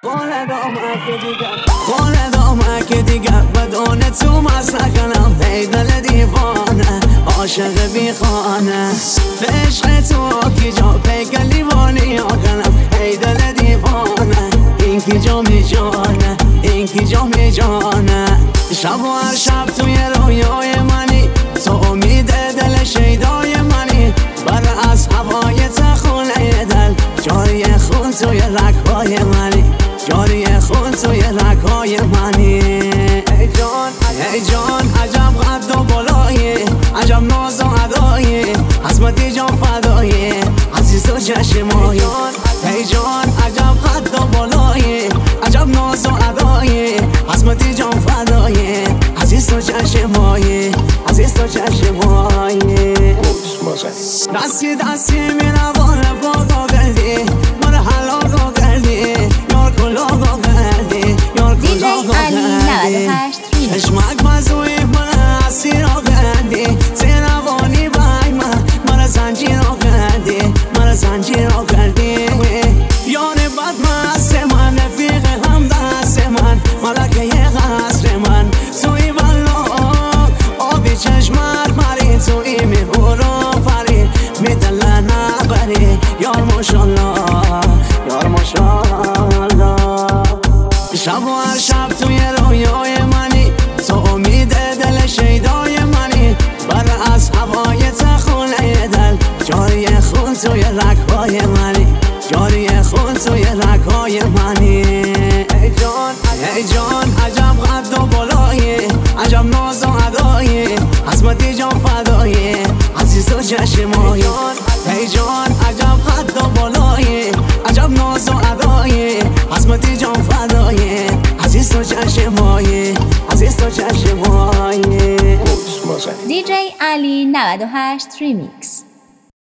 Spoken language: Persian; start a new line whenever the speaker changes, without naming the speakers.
خونه دامه که دیگر بدون تو مست نکنم. ای دل دیوانه عاشق بی خانه به عشق تو کی جا پیک لیوانی ها کنم. ای دل دیوانه این کی جا می جانه این کی جا می جانه. شب و هر شب توی رویای منی تو امید دل شیدای منی. بر از هوای تخونه دل جاری خون توی رگهای منی جاری خون توی رگهای منی. ای جان ای جان عجب قد و بالایی عجب ناز و ادایی عظمتی جان فدایی عزیز و چشمایی. ای جان عجب قد و بالایی عجب ناز و ادایی عظمتی جان فدایی عزیز تو چشمایی عزیز تو چشمایی. دستی دستی می نوانه باقا کردی من حلاقا کردی یار کلاقا کردی یار کلاقا کردی. چشمک مزوی من اسیرا کردی زیروانی بای من زنجیرا کردی من زنجیرا کردی. یار بد مست من رفیق هم دست من ملکه قصر من توی والا آبی چشمت مری توی میهورا پری میدل نبری یار ماشالله یار ماشالله. شب و هر شب توی رویای منی تو امید دل شیدای منی. بر از هوای تخونه دل جاری خون توی رگهای منی جاری خون توی رگهای منی. ای جان ای جان عجب قد و بالایی عجب ناز و ادایی عظمتی جان فدایی عزیز و چشمایی. ای جان عجب قد و بالایی عجب ناز و ادایی عظمتی جان فدایی عزیز تو چشمایی عزیز تو چشمایی.
DJ Ali 98 Remix.